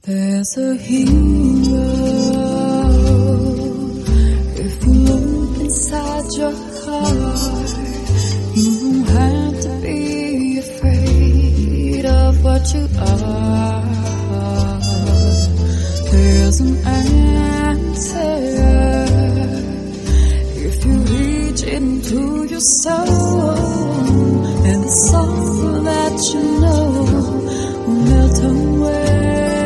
There's a hero. If you look inside your heart, you don't have to be afraid of what you are. There's an answer if you reach into your soul, and the sorrow that you know will melt away.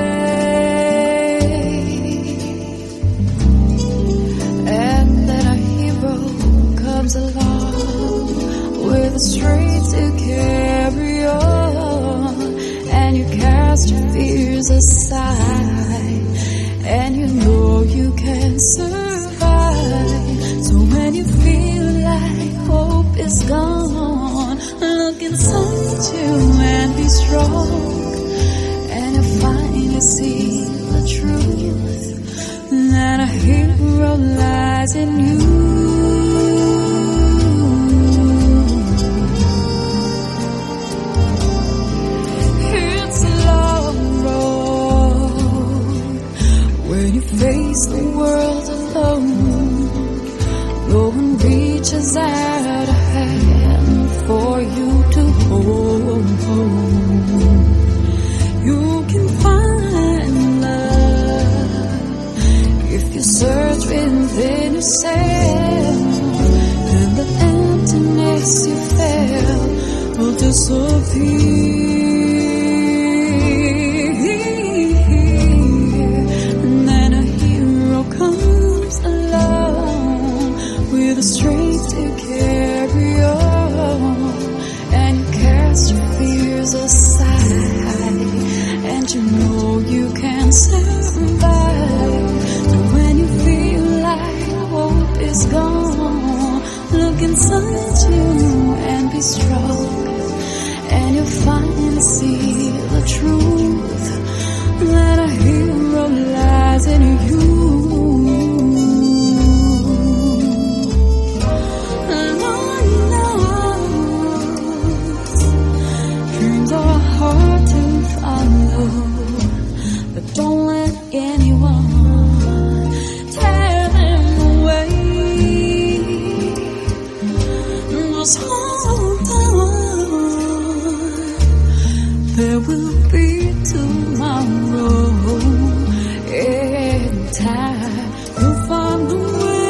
Along with a strength to carry on, and you cast your fears aside, and you know you can survive. So when you feel like hope is gone, look inside you and be strong, and you'll finally see the truth, that a hero lies in you. Face the world alone, no one reaches out a hand for you to hold. You can find love if you search within yourself, and the emptiness you felt will disappear. The strength to carry on, and you cast your fears aside, and you know you can survive. So when you feel like hope is gone, look inside you and be strong, and you'll finally see the truth, that a hero lies in you. Hard to follow, but don't let anyone tear them away. Just hold on, there will be tomorrow. In time, you'll find the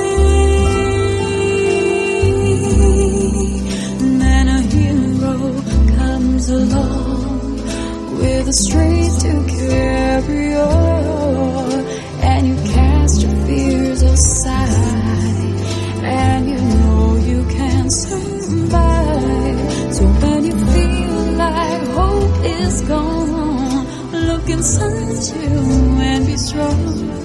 way, and then a hero comes along with the strength to carry on, and you cast your fears aside, and you know you can survive. So when you feel like hope is gone, look inside you and be strong.